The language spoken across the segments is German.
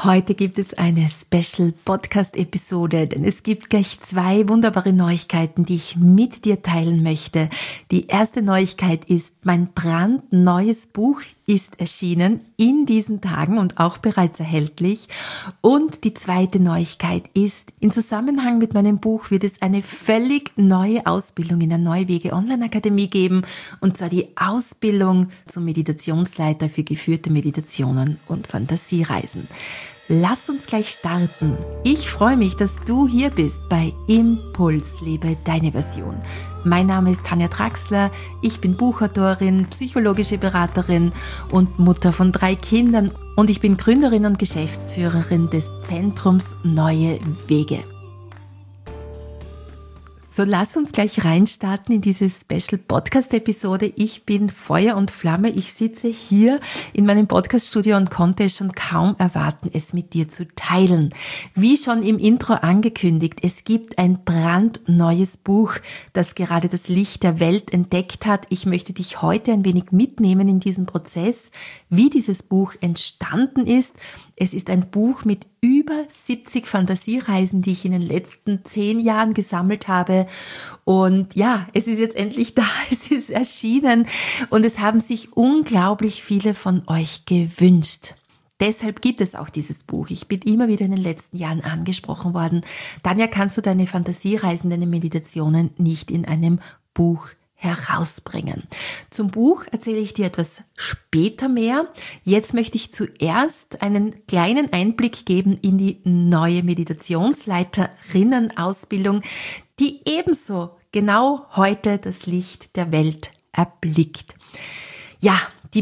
Heute gibt es eine Special-Podcast-Episode, denn es gibt gleich 2 wunderbare Neuigkeiten, die ich mit dir teilen möchte. Die erste Neuigkeit ist, mein brandneues Buch ist erschienen in diesen Tagen und auch bereits erhältlich. Und die zweite Neuigkeit ist, in Zusammenhang mit meinem Buch wird es eine völlig neue Ausbildung in der Neuwege Online-Akademie geben, und zwar die Ausbildung zum Meditationsleiter für geführte Meditationen und Fantasiereisen. Lass uns gleich starten. Ich freue mich, dass du hier bist bei Impuls, lebe deine Version. Mein Name ist Tanja Traxler, ich bin Buchautorin, psychologische Beraterin und Mutter von 3 Kindern und ich bin Gründerin und Geschäftsführerin des Zentrums Neue Wege. So, lass uns gleich reinstarten in diese Special-Podcast-Episode. Ich bin Feuer und Flamme. Ich sitze hier in meinem Podcast-Studio und konnte es schon kaum erwarten, es mit dir zu teilen. Wie schon im Intro angekündigt, es gibt ein brandneues Buch, das gerade das Licht der Welt entdeckt hat. Ich möchte dich heute ein wenig mitnehmen in diesen Prozess, wie dieses Buch entstanden ist. Es ist ein Buch mit über 70 Fantasiereisen, die ich in den letzten 10 Jahren gesammelt habe. Und ja, es ist jetzt endlich da, es ist erschienen und es haben sich unglaublich viele von euch gewünscht. Deshalb gibt es auch dieses Buch. Ich bin immer wieder in den letzten Jahren angesprochen worden. Tanja, kannst du deine Fantasiereisen, deine Meditationen nicht in einem Buch herausbringen? Zum Buch erzähle ich dir etwas später mehr. Jetzt möchte ich zuerst einen kleinen Einblick geben in die neue Meditationsleiterinnen-Ausbildung, die ebenso genau heute das Licht der Welt erblickt. Ja, die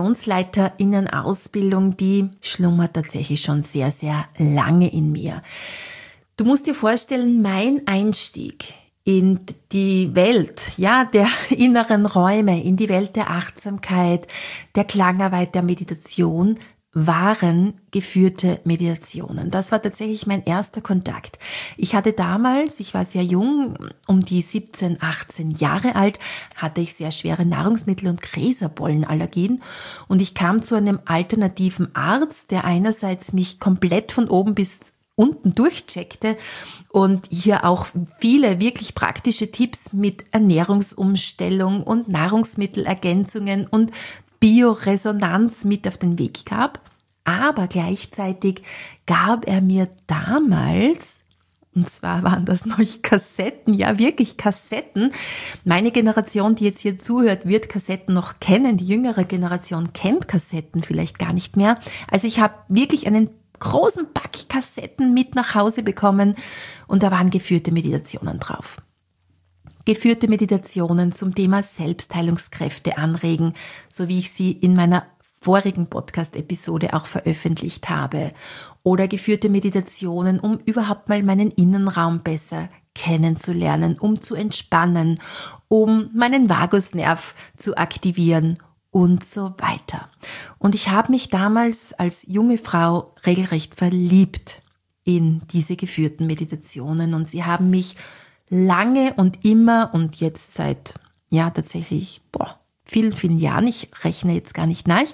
Meditationsleiterinnen-Ausbildung, die schlummert tatsächlich schon sehr, sehr lange in mir. Du musst dir vorstellen, mein Einstieg in die Welt, ja, der inneren Räume, in die Welt der Achtsamkeit, der Klangarbeit, der Meditation, waren geführte Meditationen. Das war tatsächlich mein erster Kontakt. Ich hatte damals, ich war sehr jung, um die 17, 18 Jahre alt, hatte ich sehr schwere Nahrungsmittel- und Gräserpollenallergien und ich kam zu einem alternativen Arzt, der einerseits mich komplett von oben bis unten durchcheckte und hier auch viele wirklich praktische Tipps mit Ernährungsumstellung und Nahrungsmittelergänzungen und Bioresonanz mit auf den Weg gab. Aber gleichzeitig gab er mir damals, und zwar waren das noch Kassetten, ja wirklich Kassetten. Meine Generation, die jetzt hier zuhört, wird Kassetten noch kennen. Die jüngere Generation kennt Kassetten vielleicht gar nicht mehr. Also ich habe wirklich einen großen Pack Kassetten mit nach Hause bekommen und da waren geführte Meditationen drauf. Geführte Meditationen zum Thema Selbstheilungskräfte anregen, so wie ich sie in meiner vorigen Podcast-Episode auch veröffentlicht habe. Oder geführte Meditationen, um überhaupt mal meinen Innenraum besser kennenzulernen, um zu entspannen, um meinen Vagusnerv zu aktivieren und so weiter. Und ich habe mich damals als junge Frau regelrecht verliebt in diese geführten Meditationen und sie haben mich lange und immer und jetzt seit, ja tatsächlich, vielen, vielen Jahren, ich rechne jetzt gar nicht nach,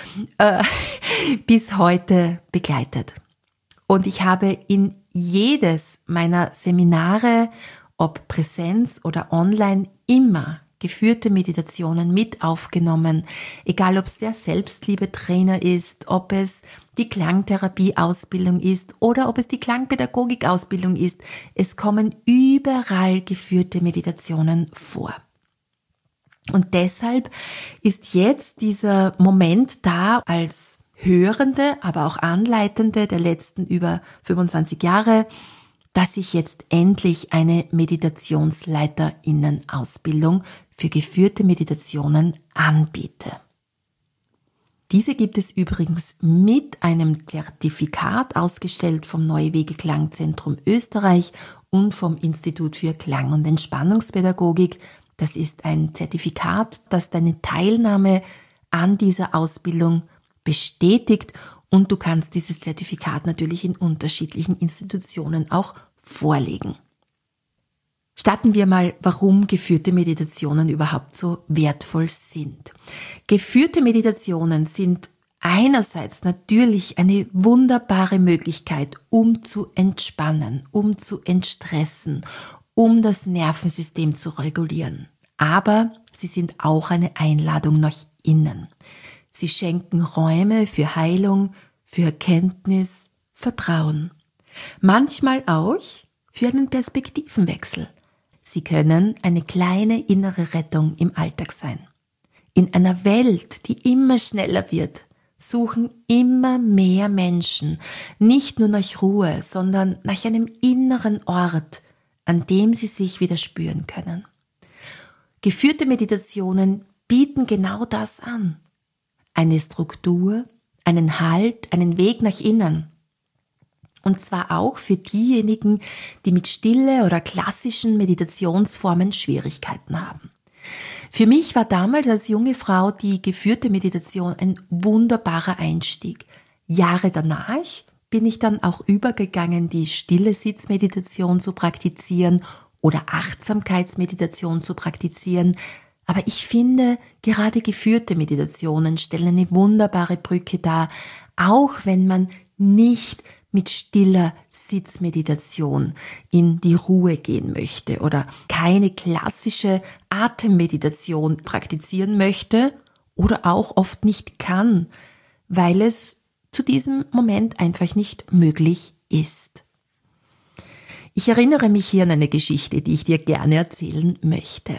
bis heute begleitet. Und ich habe in jedes meiner Seminare, ob Präsenz oder online, immer geführte Meditationen mit aufgenommen, egal ob es der Selbstliebetrainer ist, ob es die Klangtherapie-Ausbildung ist oder ob es die Klangpädagogik-Ausbildung ist. Es kommen überall geführte Meditationen vor. Und deshalb ist jetzt dieser Moment da als Hörende, aber auch Anleitende der letzten über 25 Jahre, dass ich jetzt endlich eine Meditationsleiterinnen-Ausbildung für geführte Meditationen anbiete. Diese gibt es übrigens mit einem Zertifikat ausgestellt vom Neue Wege Klangzentrum Österreich und vom Institut für Klang- und Entspannungspädagogik. Das ist ein Zertifikat, das deine Teilnahme an dieser Ausbildung bestätigt und du kannst dieses Zertifikat natürlich in unterschiedlichen Institutionen auch vorlegen. Starten wir mal, warum geführte Meditationen überhaupt so wertvoll sind. Geführte Meditationen sind einerseits natürlich eine wunderbare Möglichkeit, um zu entspannen, um zu entstressen, um das Nervensystem zu regulieren. Aber sie sind auch eine Einladung nach innen. Sie schenken Räume für Heilung, für Erkenntnis, Vertrauen. Manchmal auch für einen Perspektivenwechsel. Sie können eine kleine innere Rettung im Alltag sein. In einer Welt, die immer schneller wird, suchen immer mehr Menschen nicht nur nach Ruhe, sondern nach einem inneren Ort, an dem sie sich wieder spüren können. Geführte Meditationen bieten genau das an. Eine Struktur, einen Halt, einen Weg nach innen. Und zwar auch für diejenigen, die mit Stille oder klassischen Meditationsformen Schwierigkeiten haben. Für mich war damals als junge Frau die geführte Meditation ein wunderbarer Einstieg. Jahre danach bin ich dann auch übergegangen, die stille Sitzmeditation zu praktizieren oder Achtsamkeitsmeditation zu praktizieren. Aber ich finde, gerade geführte Meditationen stellen eine wunderbare Brücke dar, auch wenn man nicht mit stiller Sitzmeditation in die Ruhe gehen möchte oder keine klassische Atemmeditation praktizieren möchte oder auch oft nicht kann, weil es zu diesem Moment einfach nicht möglich ist. Ich erinnere mich hier an eine Geschichte, die ich dir gerne erzählen möchte.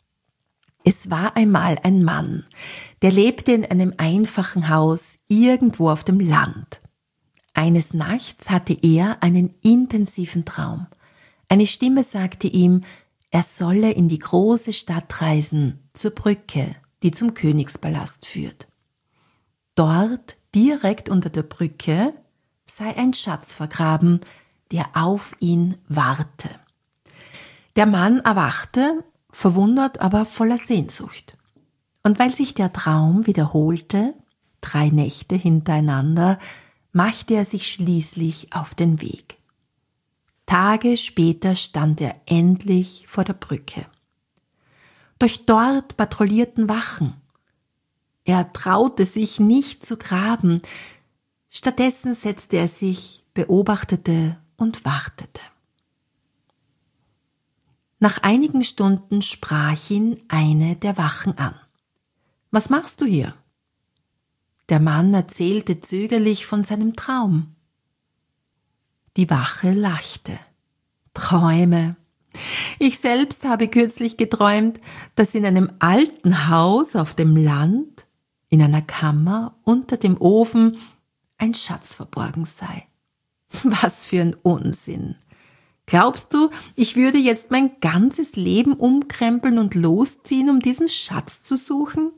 Es war einmal ein Mann, der lebte in einem einfachen Haus irgendwo auf dem Land. Eines Nachts hatte er einen intensiven Traum. Eine Stimme sagte ihm, er solle in die große Stadt reisen, zur Brücke, die zum Königspalast führt. Dort, direkt unter der Brücke, sei ein Schatz vergraben, der auf ihn warte. Der Mann erwachte, verwundert, aber voller Sehnsucht. Und weil sich der Traum wiederholte, 3 Nächte hintereinander, machte er sich schließlich auf den Weg. Tage später stand er endlich vor der Brücke. Doch dort patrouillierten Wachen. Er traute sich nicht zu graben, stattdessen setzte er sich, beobachtete und wartete. Nach einigen Stunden sprach ihn eine der Wachen an. »Was machst du hier?« Der Mann erzählte zögerlich von seinem Traum. Die Wache lachte. »Träume. Ich selbst habe kürzlich geträumt, dass in einem alten Haus auf dem Land, in einer Kammer unter dem Ofen, ein Schatz verborgen sei. Was für ein Unsinn! Glaubst du, ich würde jetzt mein ganzes Leben umkrempeln und losziehen, um diesen Schatz zu suchen?«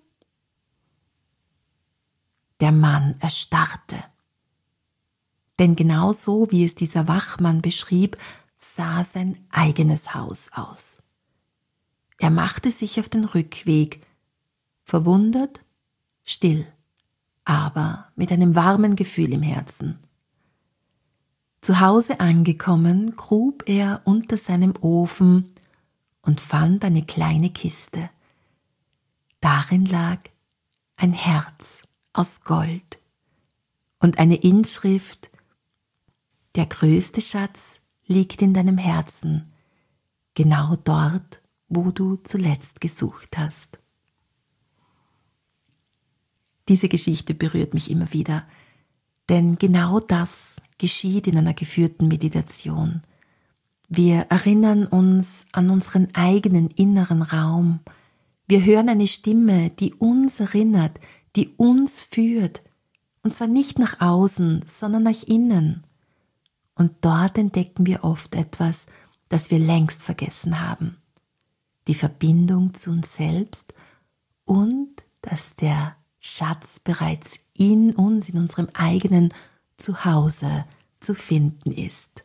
Der Mann erstarrte. Denn genau so, wie es dieser Wachmann beschrieb, sah sein eigenes Haus aus. Er machte sich auf den Rückweg, verwundert, still, aber mit einem warmen Gefühl im Herzen. Zu Hause angekommen, grub er unter seinem Ofen und fand eine kleine Kiste. Darin lag ein Herz aus Gold und eine Inschrift: Der größte Schatz liegt in deinem Herzen, genau dort, wo du zuletzt gesucht hast. Diese Geschichte berührt mich immer wieder, denn genau das geschieht in einer geführten Meditation. Wir erinnern uns an unseren eigenen inneren Raum. Wir hören eine Stimme, die uns erinnert, die uns führt, und zwar nicht nach außen, sondern nach innen. Und dort entdecken wir oft etwas, das wir längst vergessen haben. Die Verbindung zu uns selbst und dass der Schatz bereits in uns, in unserem eigenen Zuhause zu finden ist.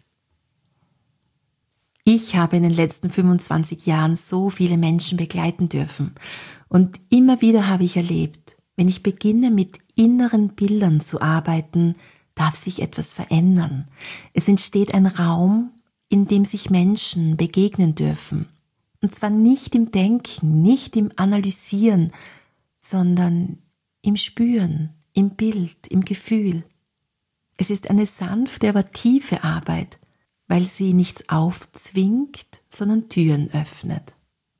Ich habe in den letzten 25 Jahren so viele Menschen begleiten dürfen und immer wieder habe ich erlebt, wenn ich beginne mit inneren Bildern zu arbeiten, darf sich etwas verändern. Es entsteht ein Raum, in dem sich Menschen begegnen dürfen. Und zwar nicht im Denken, nicht im Analysieren, sondern im Spüren, im Bild, im Gefühl. Es ist eine sanfte, aber tiefe Arbeit, weil sie nichts aufzwingt, sondern Türen öffnet.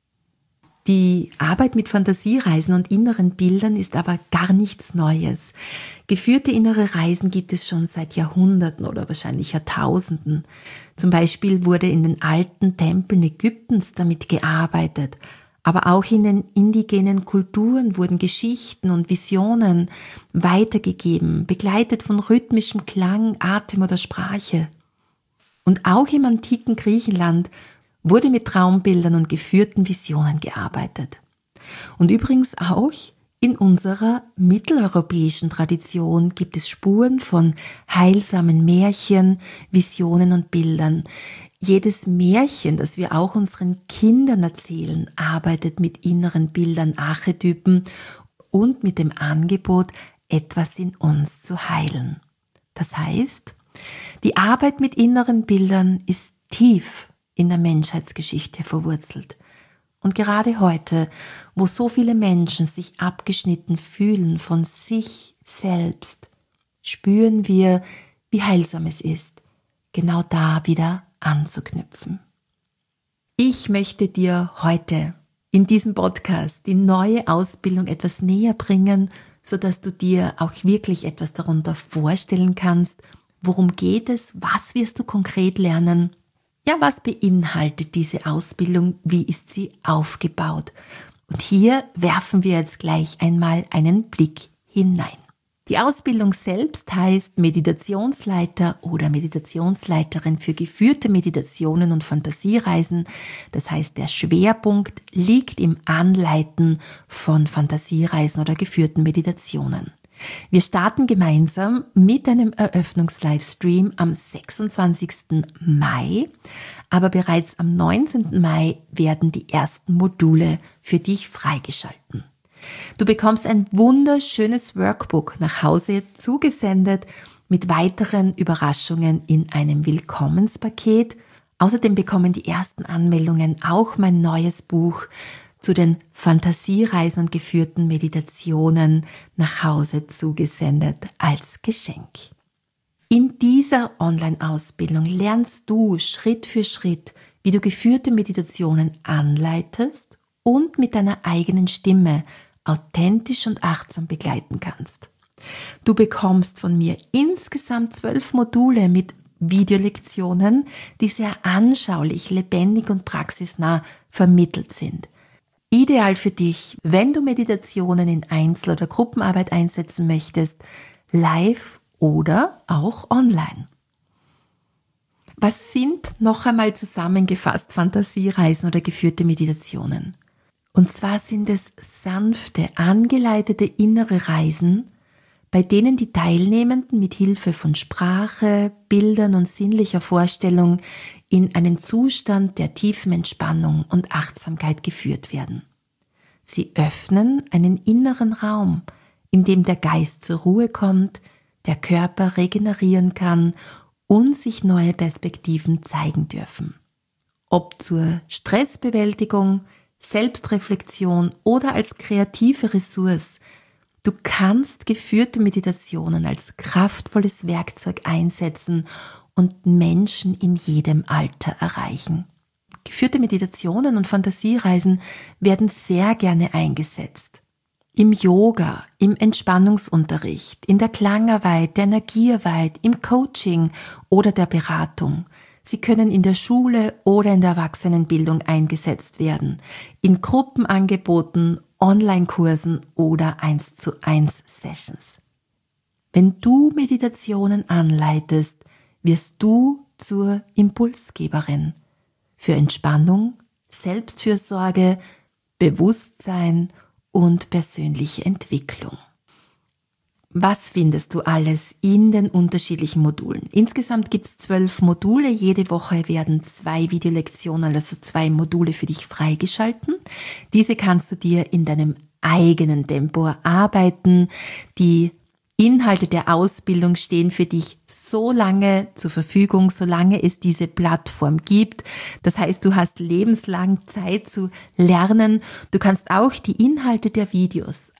Die Arbeit mit Fantasiereisen und inneren Bildern ist aber gar nichts Neues. Geführte innere Reisen gibt es schon seit Jahrhunderten oder wahrscheinlich Jahrtausenden. Zum Beispiel wurde in den alten Tempeln Ägyptens damit gearbeitet. Aber auch in den indigenen Kulturen wurden Geschichten und Visionen weitergegeben, begleitet von rhythmischem Klang, Atem oder Sprache. Und auch im antiken Griechenland wurde mit Traumbildern und geführten Visionen gearbeitet. Und übrigens auch in unserer mitteleuropäischen Tradition gibt es Spuren von heilsamen Märchen, Visionen und Bildern. Jedes Märchen, das wir auch unseren Kindern erzählen, arbeitet mit inneren Bildern, Archetypen und mit dem Angebot, etwas in uns zu heilen. Das heißt, die Arbeit mit inneren Bildern ist tief in der Menschheitsgeschichte verwurzelt. Und gerade heute, wo so viele Menschen sich abgeschnitten fühlen von sich selbst, spüren wir, wie heilsam es ist, genau da wieder anzuknüpfen. Ich möchte dir heute in diesem Podcast die neue Ausbildung etwas näher bringen, sodass du dir auch wirklich etwas darunter vorstellen kannst. Worum geht es? Was wirst du konkret lernen? Ja, was beinhaltet diese Ausbildung? Wie ist sie aufgebaut? Und hier werfen wir jetzt gleich einmal einen Blick hinein. Die Ausbildung selbst heißt Meditationsleiter oder Meditationsleiterin für geführte Meditationen und Fantasiereisen. Das heißt, der Schwerpunkt liegt im Anleiten von Fantasiereisen oder geführten Meditationen. Wir starten gemeinsam mit einem Eröffnungs-Livestream am 26. Mai, aber bereits am 19. Mai werden die ersten Module für dich freigeschalten. Du bekommst ein wunderschönes Workbook nach Hause zugesendet mit weiteren Überraschungen in einem Willkommenspaket. Außerdem bekommen die ersten Anmeldungen auch mein neues Buch zu den Fantasiereisen und geführten Meditationen nach Hause zugesendet als Geschenk. In dieser Online-Ausbildung lernst du Schritt für Schritt, wie du geführte Meditationen anleitest und mit deiner eigenen Stimme authentisch und achtsam begleiten kannst. Du bekommst von mir insgesamt 12 Module mit Videolektionen, die sehr anschaulich, lebendig und praxisnah vermittelt sind. Ideal für dich, wenn du Meditationen in Einzel- oder Gruppenarbeit einsetzen möchtest, live oder auch online. Was sind noch einmal zusammengefasst Fantasiereisen oder geführte Meditationen? Und zwar sind es sanfte, angeleitete innere Reisen, bei denen die Teilnehmenden mit Hilfe von Sprache, Bildern und sinnlicher Vorstellung in einen Zustand der tiefen Entspannung und Achtsamkeit geführt werden. Sie öffnen einen inneren Raum, in dem der Geist zur Ruhe kommt, der Körper regenerieren kann und sich neue Perspektiven zeigen dürfen. Ob zur Stressbewältigung, Selbstreflexion oder als kreative Ressource, du kannst geführte Meditationen als kraftvolles Werkzeug einsetzen und Menschen in jedem Alter erreichen. Geführte Meditationen und Fantasiereisen werden sehr gerne eingesetzt. Im Yoga, im Entspannungsunterricht, in der Klangarbeit, der Energiearbeit, im Coaching oder der Beratung. Sie können in der Schule oder in der Erwachsenenbildung eingesetzt werden, in Gruppenangeboten, Online-Kursen oder 1:1 Sessions. Wenn du Meditationen anleitest, wirst du zur Impulsgeberin für Entspannung, Selbstfürsorge, Bewusstsein und persönliche Entwicklung. Was findest du alles in den unterschiedlichen Modulen? Insgesamt gibt es 12 Module. Jede Woche werden 2 Videolektionen, also 2 Module für dich freigeschalten. Diese kannst du dir in deinem eigenen Tempo erarbeiten. Die Inhalte der Ausbildung stehen für dich so lange zur Verfügung, solange es diese Plattform gibt. Das heißt, du hast lebenslang Zeit zu lernen. Du kannst auch die Inhalte der Videos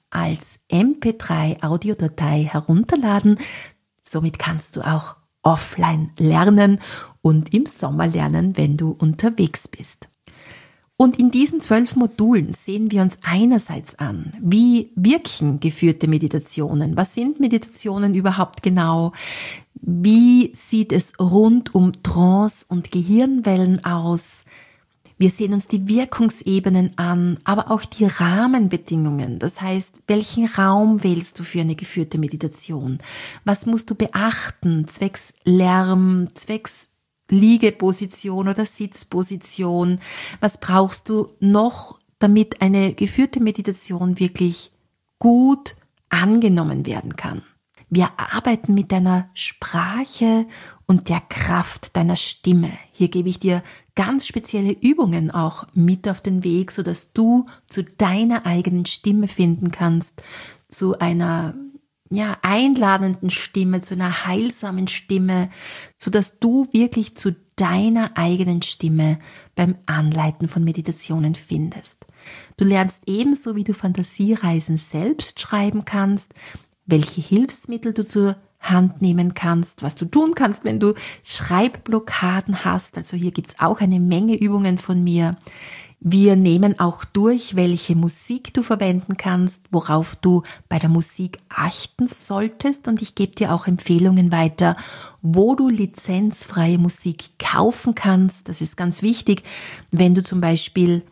als MP3-Audiodatei herunterladen. Somit kannst du auch offline lernen und im Sommer lernen, wenn du unterwegs bist. Und in diesen 12 Modulen sehen wir uns einerseits an, wie wirken geführte Meditationen? Was sind Meditationen überhaupt genau? Wie sieht es rund um Trance und Gehirnwellen aus? Wir sehen uns die Wirkungsebenen an, aber auch die Rahmenbedingungen. Das heißt, welchen Raum wählst du für eine geführte Meditation? Was musst du beachten, zwecks Lärm, zwecks Liegeposition oder Sitzposition? Was brauchst du noch, damit eine geführte Meditation wirklich gut angenommen werden kann? Wir arbeiten mit deiner Sprache und der Kraft deiner Stimme. Hier gebe ich dir ganz spezielle Übungen auch mit auf den Weg, sodass du zu deiner eigenen Stimme finden kannst, zu einer einladenden Stimme, zu einer heilsamen Stimme, sodass du wirklich zu deiner eigenen Stimme beim Anleiten von Meditationen findest. Du lernst ebenso, wie du Fantasiereisen selbst schreiben kannst, welche Hilfsmittel du zur Hand nehmen kannst, was du tun kannst, wenn du Schreibblockaden hast. Also hier gibt's auch eine Menge Übungen von mir. Wir nehmen auch durch, welche Musik du verwenden kannst, worauf du bei der Musik achten solltest, und ich gebe dir auch Empfehlungen weiter, wo du lizenzfreie Musik kaufen kannst. Das ist ganz wichtig, wenn du zum Beispiel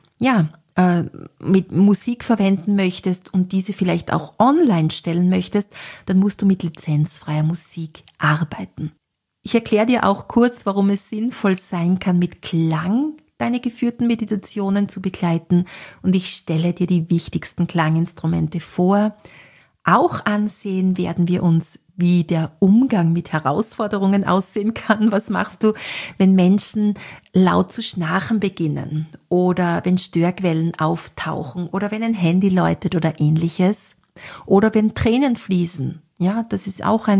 mit Musik verwenden möchtest und diese vielleicht auch online stellen möchtest, dann musst du mit lizenzfreier Musik arbeiten. Ich erkläre dir auch kurz, warum es sinnvoll sein kann, mit Klang deine geführten Meditationen zu begleiten, und ich stelle dir die wichtigsten Klanginstrumente vor. Auch ansehen werden wir uns, wie der Umgang mit Herausforderungen aussehen kann. Was machst du, wenn Menschen laut zu schnarchen beginnen oder wenn Störquellen auftauchen oder wenn ein Handy läutet oder ähnliches oder wenn Tränen fließen? Ja, das ist auch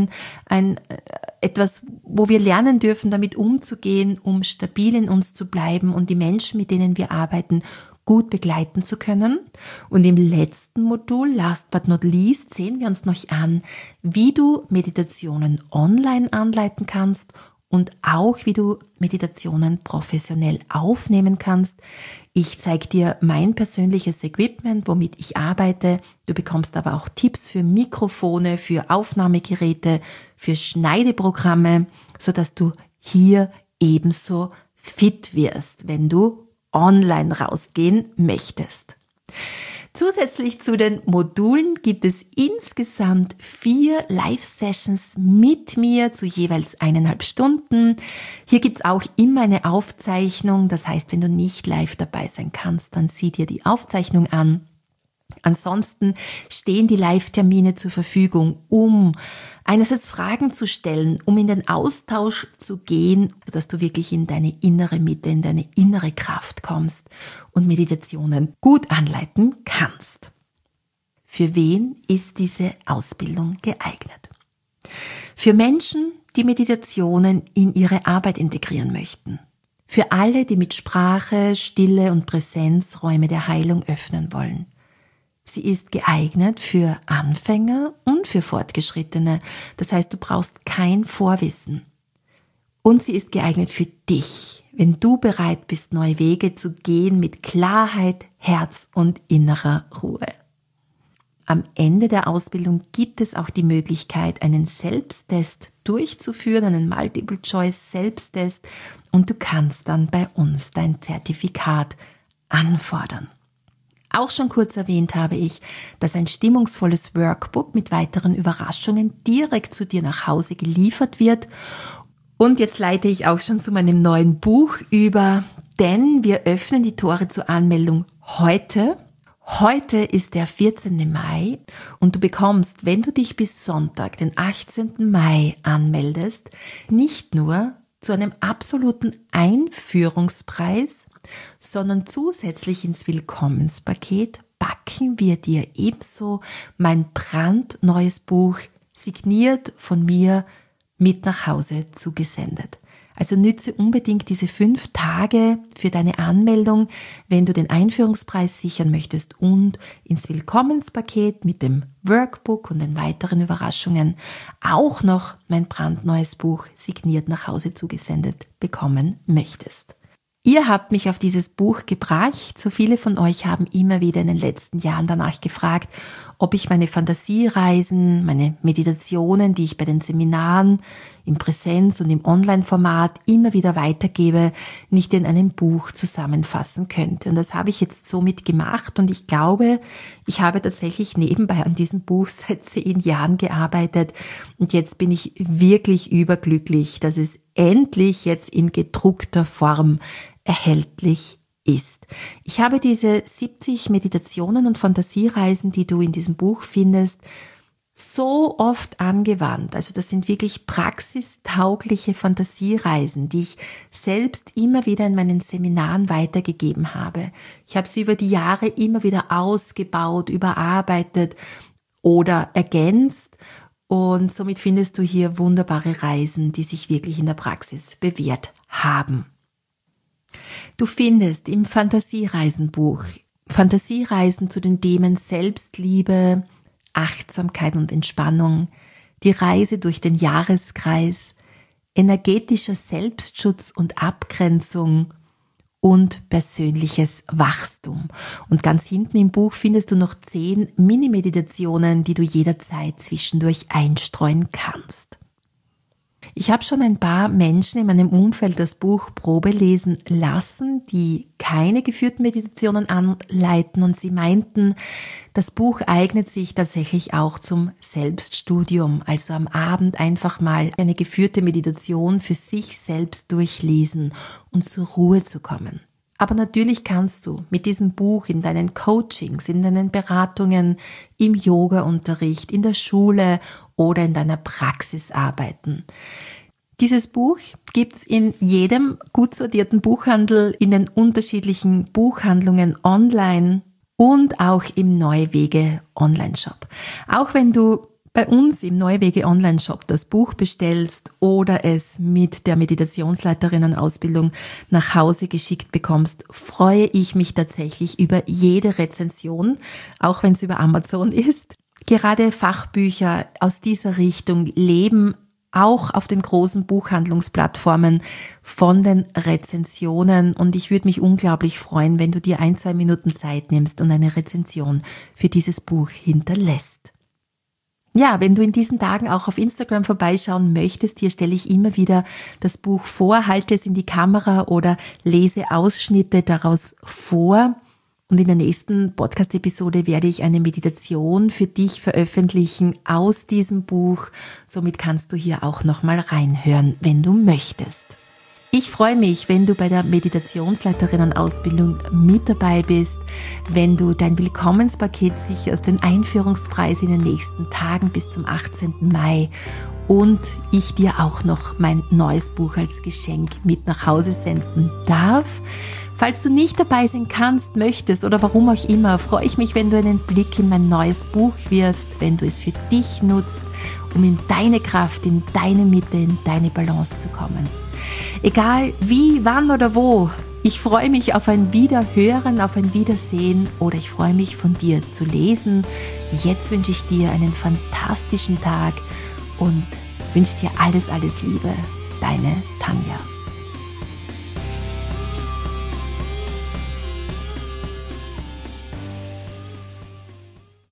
etwas, wo wir lernen dürfen, damit umzugehen, um stabil in uns zu bleiben und die Menschen, mit denen wir arbeiten, gut begleiten zu können. Und im letzten Modul, last but not least, sehen wir uns noch an, wie du Meditationen online anleiten kannst und auch, wie du Meditationen professionell aufnehmen kannst. Ich zeige dir mein persönliches Equipment, womit ich arbeite. Du bekommst aber auch Tipps für Mikrofone, für Aufnahmegeräte, für Schneideprogramme, sodass du hier ebenso fit wirst, wenn du online rausgehen möchtest. Zusätzlich zu den Modulen gibt es insgesamt 4 Live-Sessions mit mir zu jeweils 1,5 Stunden. Hier gibt's auch immer eine Aufzeichnung. Das heißt, wenn du nicht live dabei sein kannst, dann sieh dir die Aufzeichnung an. Ansonsten stehen die Live-Termine zur Verfügung, um einerseits Fragen zu stellen, um in den Austausch zu gehen, sodass du wirklich in deine innere Mitte, in deine innere Kraft kommst und Meditationen gut anleiten kannst. Für wen ist diese Ausbildung geeignet? Für Menschen, die Meditationen in ihre Arbeit integrieren möchten. Für alle, die mit Sprache, Stille und Präsenz Räume der Heilung öffnen wollen. Sie ist geeignet für Anfänger und für Fortgeschrittene. Das heißt, du brauchst kein Vorwissen. Und sie ist geeignet für dich, wenn du bereit bist, neue Wege zu gehen mit Klarheit, Herz und innerer Ruhe. Am Ende der Ausbildung gibt es auch die Möglichkeit, einen Selbsttest durchzuführen, einen Multiple-Choice-Selbsttest, und du kannst dann bei uns dein Zertifikat anfordern. Auch schon kurz erwähnt habe ich, dass ein stimmungsvolles Workbook mit weiteren Überraschungen direkt zu dir nach Hause geliefert wird. Und jetzt leite ich auch schon zu meinem neuen Buch über, denn wir öffnen die Tore zur Anmeldung heute. Heute ist der 14. Mai und du bekommst, wenn du dich bis Sonntag, den 18. Mai anmeldest, nicht nur zu einem absoluten Einführungspreis, sondern zusätzlich ins Willkommenspaket packen wir dir ebenso mein brandneues Buch, signiert von mir, mit nach Hause zugesendet. Also nütze unbedingt diese 5 Tage für deine Anmeldung, wenn du den Einführungspreis sichern möchtest und ins Willkommenspaket mit dem Workbook und den weiteren Überraschungen auch noch mein brandneues Buch signiert nach Hause zugesendet bekommen möchtest. Ihr habt mich auf dieses Buch gebracht. So viele von euch haben immer wieder in den letzten Jahren danach gefragt, ob ich meine Fantasiereisen, meine Meditationen, die ich bei den Seminaren im Präsenz- und im Online-Format immer wieder weitergebe, nicht in einem Buch zusammenfassen könnte. Und das habe ich jetzt somit gemacht und ich glaube, ich habe tatsächlich nebenbei an diesem Buch seit 10 Jahren gearbeitet und jetzt bin ich wirklich überglücklich, dass es endlich jetzt in gedruckter Form erhältlich ist. Ich habe diese 70 Meditationen und Fantasiereisen, die du in diesem Buch findest, so oft angewandt. Also das sind wirklich praxistaugliche Fantasiereisen, die ich selbst immer wieder in meinen Seminaren weitergegeben habe. Ich habe sie über die Jahre immer wieder ausgebaut, überarbeitet oder ergänzt und somit findest du hier wunderbare Reisen, die sich wirklich in der Praxis bewährt haben. Du findest im Fantasiereisenbuch Fantasiereisen zu den Themen Selbstliebe, Achtsamkeit und Entspannung, die Reise durch den Jahreskreis, energetischer Selbstschutz und Abgrenzung und persönliches Wachstum. Und ganz hinten im Buch findest du noch 10 Mini-Meditationen, die du jederzeit zwischendurch einstreuen kannst. Ich habe schon ein paar Menschen in meinem Umfeld das Buch Probe lesen lassen, die keine geführten Meditationen anleiten und sie meinten, das Buch eignet sich tatsächlich auch zum Selbststudium, also am Abend einfach mal eine geführte Meditation für sich selbst durchlesen und zur Ruhe zu kommen. Aber natürlich kannst du mit diesem Buch in deinen Coachings, in deinen Beratungen, im Yoga-Unterricht, in der Schule oder in deiner Praxis arbeiten. Dieses Buch gibt's in jedem gut sortierten Buchhandel, in den unterschiedlichen Buchhandlungen online und auch im Neuwege Online-Shop. Auch wenn du bei uns im Neuwege Online-Shop das Buch bestellst oder es mit der Meditationsleiterinnen-Ausbildung nach Hause geschickt bekommst, freue ich mich tatsächlich über jede Rezension, auch wenn es über Amazon ist. Gerade Fachbücher aus dieser Richtung leben auch auf den großen Buchhandlungsplattformen von den Rezensionen und ich würde mich unglaublich freuen, wenn du dir 1-2 Minuten Zeit nimmst und eine Rezension für dieses Buch hinterlässt. Ja, wenn du in diesen Tagen auch auf Instagram vorbeischauen möchtest, hier stelle ich immer wieder das Buch vor, halte es in die Kamera oder lese Ausschnitte daraus vor. Und in der nächsten Podcast-Episode werde ich eine Meditation für dich veröffentlichen aus diesem Buch. Somit kannst du hier auch nochmal reinhören, wenn du möchtest. Ich freue mich, wenn du bei der Meditationsleiterinnen-Ausbildung mit dabei bist, wenn du dein Willkommenspaket sicherst, den Einführungspreis in den nächsten Tagen bis zum 18. Mai und ich dir auch noch mein neues Buch als Geschenk mit nach Hause senden darf. Falls du nicht dabei sein kannst, möchtest oder warum auch immer, freue ich mich, wenn du einen Blick in mein neues Buch wirfst, wenn du es für dich nutzt, um in deine Kraft, in deine Mitte, in deine Balance zu kommen. Egal wie, wann oder wo, ich freue mich auf ein Wiederhören, auf ein Wiedersehen oder ich freue mich von dir zu lesen. Jetzt wünsche ich dir einen fantastischen Tag und wünsche dir alles, alles Liebe. Deine Tanja.